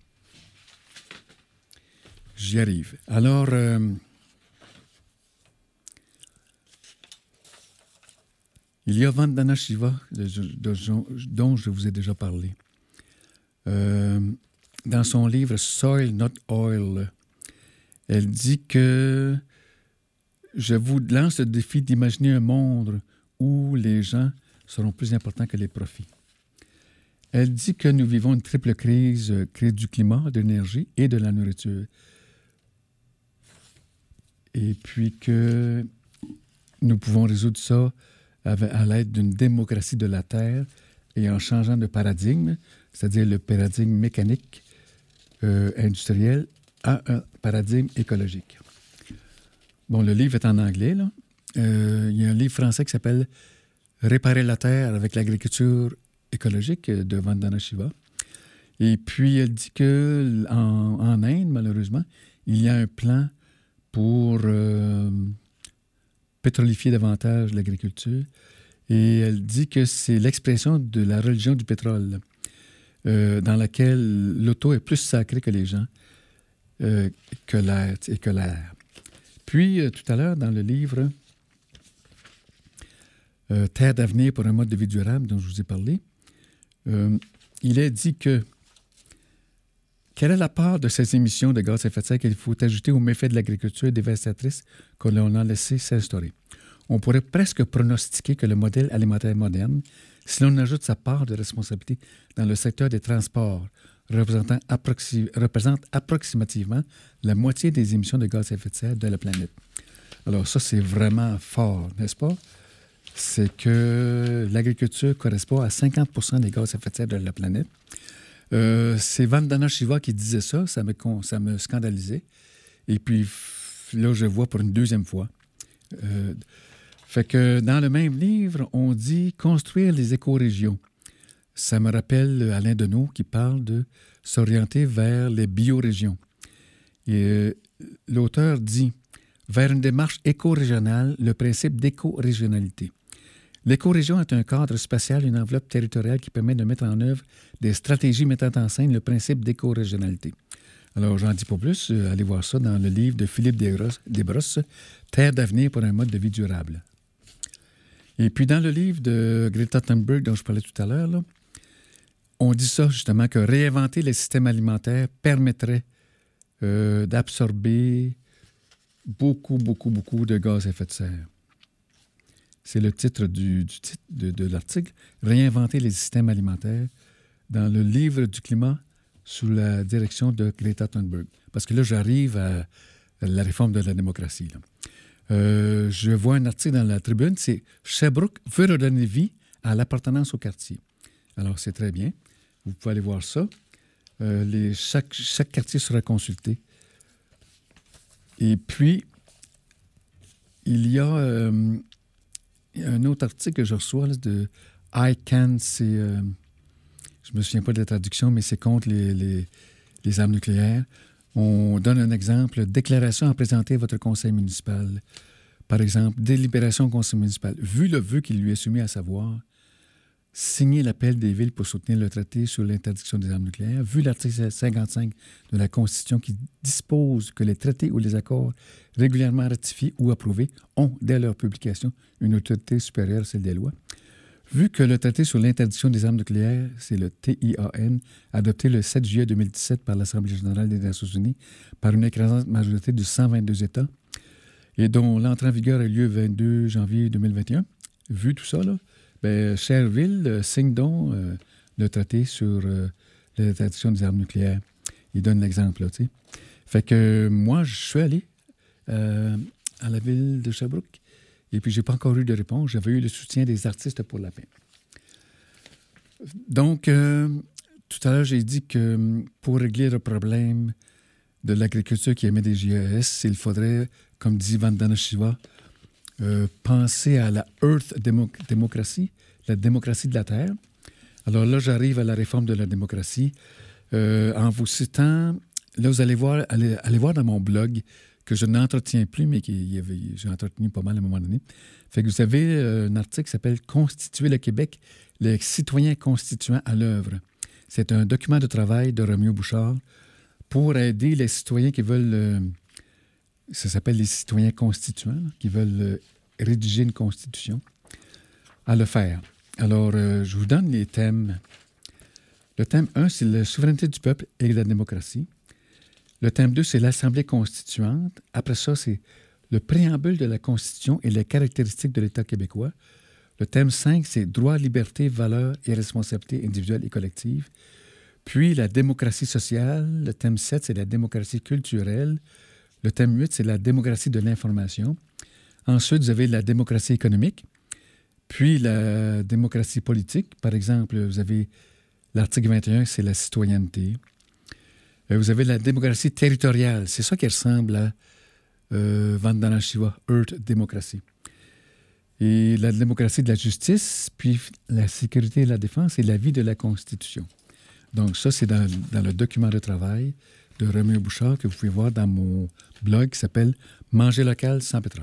E: J'y arrive. Alors, euh, il y a Vandana Shiva, de, de, de, dont je vous ai déjà parlé. Euh, dans son livre « Soil, Not Oil », elle dit que je vous lance le défi d'imaginer un monde où les gens seront plus importants que les profits. Elle dit que nous vivons une triple crise, crise du climat, de l'énergie et de la nourriture. Et puis que nous pouvons résoudre ça à l'aide d'une démocratie de la Terre et en changeant de paradigme, c'est-à-dire le paradigme mécanique, euh, industriel, à un paradigme écologique. Bon, le livre est en anglais, là. Euh, il y a un livre français qui s'appelle « Réparer la Terre avec l'agriculture écologique » de Vandana Shiva. Et puis, elle dit qu'en en Inde, malheureusement, il y a un plan pour euh, pétrolifier davantage l'agriculture. Et elle dit que c'est l'expression de la religion du pétrole, euh, dans laquelle l'auto est plus sacré que les gens, euh, que l'air et que l'air. Puis, euh, tout à l'heure, dans le livre euh, « Terre d'avenir pour un mode de vie durable » dont je vous ai parlé, euh, il est dit que quelle est la part de ces émissions de gaz à effet de serre qu'il faut ajouter aux méfaits de l'agriculture dévastatrice que l'on a laissé s'instaurer? On pourrait presque pronostiquer que le modèle alimentaire moderne, si l'on ajoute sa part de responsabilité dans le secteur des transports, représentant approxi- représente approximativement la moitié des émissions de gaz à effet de serre de la planète. Alors ça, c'est vraiment fort, n'est-ce pas? C'est que l'agriculture correspond à cinquante pour cent des gaz à effet de serre de la planète. Euh, c'est Vandana Shiva qui disait ça, ça me, ça me scandalisait. Et puis là, je vois pour une deuxième fois. Euh, fait que dans le même livre, on dit « construire les écorégions ». Ça me rappelle Alain Deneau qui parle de s'orienter vers les biorégions. Et euh, l'auteur dit « vers une démarche éco-régionale, le principe d'éco-régionalité ». L'éco-région est un cadre spatial, une enveloppe territoriale qui permet de mettre en œuvre des stratégies mettant en scène le principe d'éco-régionalité. Alors, j'en dis pas plus. Euh, allez voir ça dans le livre de Philippe Desbrosses, « Terre d'avenir pour un mode de vie durable ». Et puis, dans le livre de Greta Thunberg, dont je parlais tout à l'heure, là, on dit ça, justement, que réinventer les systèmes alimentaires permettrait euh, d'absorber beaucoup, beaucoup, beaucoup de gaz à effet de serre. C'est le titre du, du titre de, de l'article, « Réinventer les systèmes alimentaires » dans le livre du climat sous la direction de Greta Thunberg. Parce que là, j'arrive à la réforme de la démocratie. Là. Euh, je vois un article dans la Tribune, c'est « Sherbrooke veut redonner vie à l'appartenance au quartier ». Alors, c'est très bien. Vous pouvez aller voir ça. Euh, les, chaque, chaque quartier sera consulté. Et puis, il y a euh, un autre article que je reçois là, de I C A N, c'est... Euh, je ne me souviens pas de la traduction, mais c'est contre les, les, les armes nucléaires. On donne un exemple. Déclaration à présenter à votre conseil municipal. Par exemple, délibération au conseil municipal. Vu le vœu qui lui est soumis, à savoir signer l'appel des villes pour soutenir le traité sur l'interdiction des armes nucléaires, vu l'article cinquante-cinq de la Constitution qui dispose que les traités ou les accords régulièrement ratifiés ou approuvés ont, dès leur publication, une autorité supérieure à celle des lois. Vu que le traité sur l'interdiction des armes nucléaires, c'est le T I A N, adopté le sept juillet deux mille dix-sept par l'Assemblée générale des Nations unies par une écrasante majorité de cent vingt-deux États et dont l'entrée en vigueur a lieu le vingt-deux janvier deux mille vingt et un, vu tout ça, là, bien, Cherville euh, signe donc euh, le traité sur euh, l'interdiction des armes nucléaires. Il donne l'exemple, là, tu sais. Fait que euh, moi, je suis allé euh, à la ville de Sherbrooke. Et puis, je n'ai pas encore eu de réponse. J'avais eu le soutien des artistes pour la paix. Donc, euh, tout à l'heure, j'ai dit que pour régler le problème de l'agriculture qui émet des G E S, il faudrait, comme dit Vandana Shiva, euh, penser à la Earth démo- démocratie, la démocratie de la Terre. Alors là, j'arrive à la réforme de la démocratie. Euh, en vous citant, là, vous allez voir, allez, allez voir dans mon blog que je n'entretiens plus, mais que j'ai entretenu pas mal à un moment donné. Fait que vous avez euh, un article qui s'appelle « Constituer le Québec, les citoyens constituants à l'œuvre ». C'est un document de travail de Roméo Bouchard pour aider les citoyens qui veulent... Euh, ça s'appelle les citoyens constituants, là, qui veulent euh, rédiger une constitution, à le faire. Alors, euh, je vous donne les thèmes. Le thème un, c'est la souveraineté du peuple et la démocratie. Le thème deux, c'est l'Assemblée constituante. Après ça, c'est le préambule de la Constitution et les caractéristiques de l'État québécois. Le thème cinq, c'est droits, libertés, valeurs et responsabilités individuelles et collectives. Puis la démocratie sociale. Le thème sept, c'est la démocratie culturelle. Le thème huit, c'est la démocratie de l'information. Ensuite, vous avez la démocratie économique. Puis la démocratie politique. Par exemple, vous avez l'article vingt et un, c'est la citoyenneté. Vous avez la démocratie territoriale. C'est ça qui ressemble à euh, Vandana Shiva, Earth démocratie. Et la démocratie de la justice, puis la sécurité et la défense et la vie de la Constitution. Donc ça, c'est dans, dans le document de travail de Roméo Bouchard que vous pouvez voir dans mon blog qui s'appelle « Manger local sans pétrole ».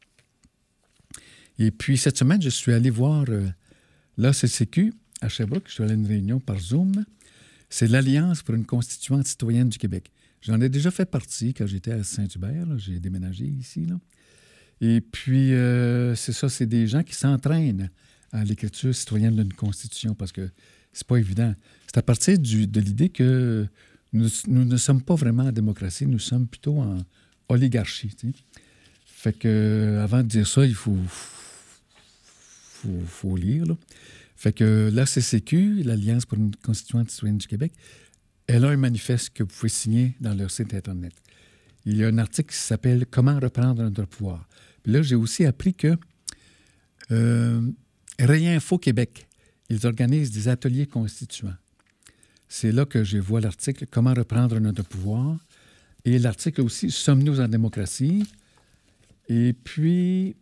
E: Et puis cette semaine, je suis allé voir euh, l'A C C Q à Sherbrooke. Je suis allé à une réunion par Zoom. C'est l'Alliance pour une constituante citoyenne du Québec. J'en ai déjà fait partie quand j'étais à Saint-Hubert. Là. J'ai déménagé ici. Là. Et puis, euh, c'est ça, c'est des gens qui s'entraînent à l'écriture citoyenne d'une constitution parce que c'est pas évident. C'est à partir du, de l'idée que nous, nous ne sommes pas vraiment en démocratie, nous sommes plutôt en oligarchie. Tu sais. Fait que, avant de dire ça, il faut, faut, faut lire, là. Fait que l'A C C Q, l'Alliance pour une constituante citoyenne du Québec, elle a un manifeste que vous pouvez signer dans leur site Internet. Il y a un article qui s'appelle « Comment reprendre notre pouvoir ». Puis là, j'ai aussi appris que euh, Réinfo Québec, ils organisent des ateliers constituants. C'est là que je vois l'article « Comment reprendre notre pouvoir ». Et l'article aussi « Sommes-nous en démocratie ?» Et puis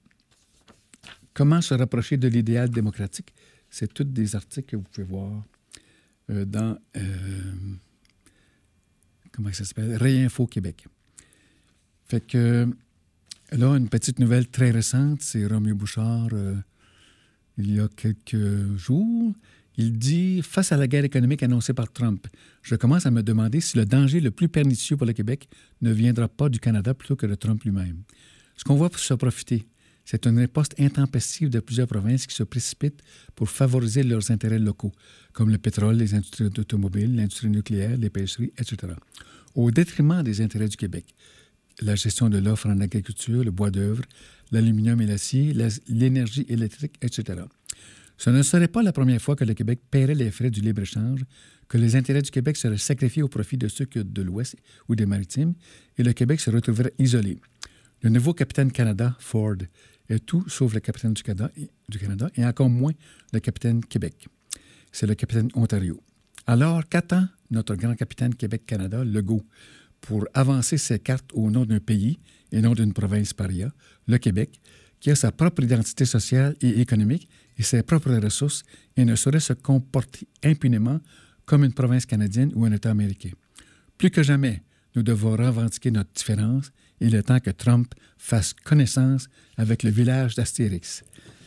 E: « Comment se rapprocher de l'idéal démocratique ?» C'est tous des articles que vous pouvez voir euh, dans, euh, comment ça s'appelle, Réinfo Québec. Fait que, là, une petite nouvelle très récente, c'est Roméo Bouchard, euh, il y a quelques jours, il dit « Face à la guerre économique annoncée par Trump, je commence à me demander si le danger le plus pernicieux pour le Québec ne viendra pas du Canada plutôt que de Trump lui-même. Ce qu'on voit pour se profiter, c'est une riposte intempestive de plusieurs provinces qui se précipitent pour favoriser leurs intérêts locaux, comme le pétrole, les industries automobiles, l'industrie nucléaire, les pêcheries, et cetera, au détriment des intérêts du Québec. La gestion de l'offre en agriculture, le bois d'œuvre, l'aluminium et l'acier, la, l'énergie électrique, et cetera. Ce ne serait pas la première fois que le Québec paierait les frais du libre-échange, que les intérêts du Québec seraient sacrifiés au profit de ceux de l'Ouest ou des Maritimes, et le Québec se retrouverait isolé. Le nouveau capitaine Canada, Ford, est tout sauf le capitaine du Canada, du Canada et encore moins le capitaine Québec. C'est le capitaine Ontario. Alors, qu'attend notre grand capitaine Québec-Canada, Legault, pour avancer ses cartes au nom d'un pays et non d'une province paria, le Québec, qui a sa propre identité sociale et économique et ses propres ressources et ne saurait se comporter impunément comme une province canadienne ou un État américain. Plus que jamais, nous devons revendiquer notre différence. Il est temps que Trump fasse connaissance avec le village d'Astérix.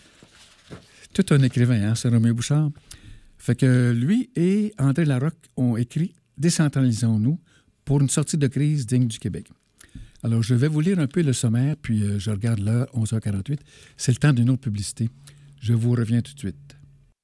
E: Tout un écrivain, hein, c'est Roméo Bouchard. Fait que lui et André Larocque ont écrit « Décentralisons-nous pour une sortie de crise digne du Québec ». Alors, je vais vous lire un peu le sommaire, puis euh, je regarde l'heure, onze heures quarante-huit. C'est le temps d'une autre publicité. Je vous reviens tout de suite.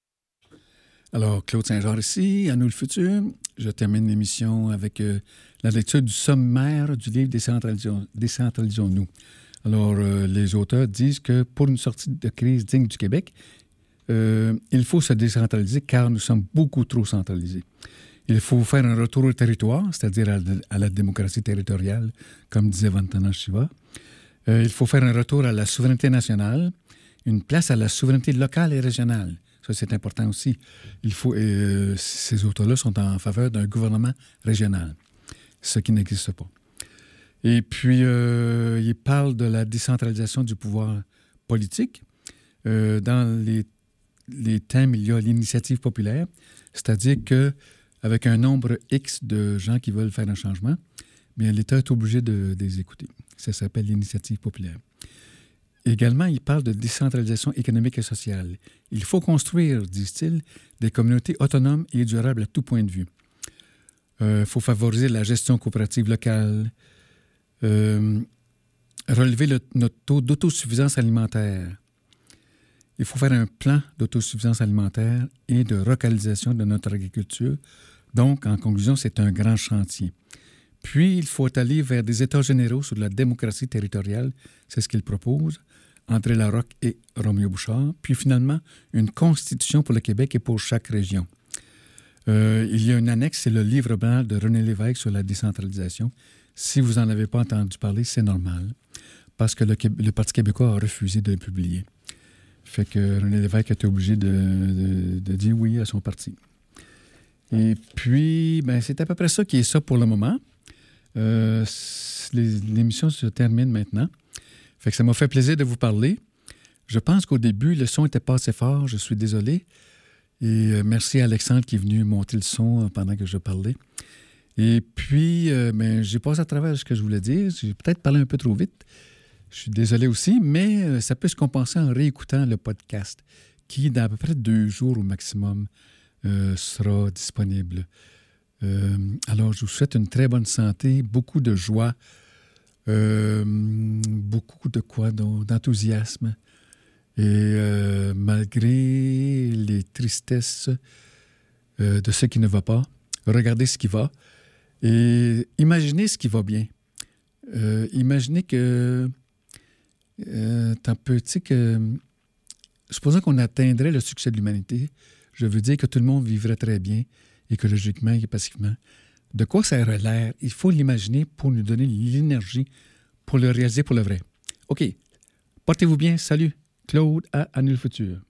E: Alors, Claude Saint-Jean ici, à nous le futur. Je termine l'émission avec euh, la lecture du sommaire du livre Décentralisons, Décentralisons-nous. Alors, euh, les auteurs disent que pour une sortie de crise digne du Québec, euh, il faut se décentraliser car nous sommes beaucoup trop centralisés. Il faut faire un retour au territoire, c'est-à-dire à, à la démocratie territoriale, comme disait Vandana Shiva. Euh, il faut faire un retour à la souveraineté nationale, une place à la souveraineté locale et régionale. Ça, c'est important aussi. Il faut, euh, ces auteurs-là sont en faveur d'un gouvernement régional, ce qui n'existe pas. Et puis, euh, il parle de la décentralisation du pouvoir politique. Euh, dans les, les thèmes, il y a l'initiative populaire, c'est-à-dire qu'avec un nombre X de gens qui veulent faire un changement, bien, l'État est obligé de, de les écouter. Ça s'appelle l'initiative populaire. Également, il parle de décentralisation économique et sociale. Il faut construire, disent-ils, des communautés autonomes et durables à tout point de vue. Il euh, faut favoriser la gestion coopérative locale, euh, relever le, notre taux d'autosuffisance alimentaire. Il faut faire un plan d'autosuffisance alimentaire et de localisation de notre agriculture. Donc, en conclusion, c'est un grand chantier. Puis, il faut aller vers des États généraux sur la démocratie territoriale. C'est ce qu'il propose, André Larocque et Roméo Bouchard. Puis, finalement, une constitution pour le Québec et pour chaque région. Euh, il y a une annexe, c'est le livre blanc de René Lévesque sur la décentralisation. Si vous n'en avez pas entendu parler, c'est normal, parce que le, le Parti québécois a refusé de le publier. Fait que René Lévesque a été obligé de, de, de dire oui à son parti. Et puis, ben, c'est à peu près ça qui est ça pour le moment. Euh, les, l'émission se termine maintenant. Fait que ça m'a fait plaisir de vous parler. Je pense qu'au début, le son n'était pas assez fort. Je suis désolé. Et euh, merci à Alexandre qui est venu monter le son pendant que je parlais. Et puis, euh, ben, j'ai passé à travers ce que je voulais dire. J'ai peut-être parlé un peu trop vite. Je suis désolé aussi, mais euh, ça peut se compenser en réécoutant le podcast qui, dans à peu près deux jours au maximum, euh, sera disponible. Euh, alors, je vous souhaite une très bonne santé, beaucoup de joie, euh, beaucoup de quoi, d'enthousiasme. Et euh, malgré les tristesses euh, de ce qui ne va pas, regardez ce qui va et imaginez ce qui va bien. Euh, imaginez que, euh, tant peu, tu sais que, supposons qu'on atteindrait le succès de l'humanité, je veux dire que tout le monde vivrait très bien, écologiquement et pacifiquement. De quoi ça aurait l'air? Il faut l'imaginer pour nous donner l'énergie pour le réaliser pour le vrai. OK. Portez-vous bien. Salut. Claude à Annule Futur.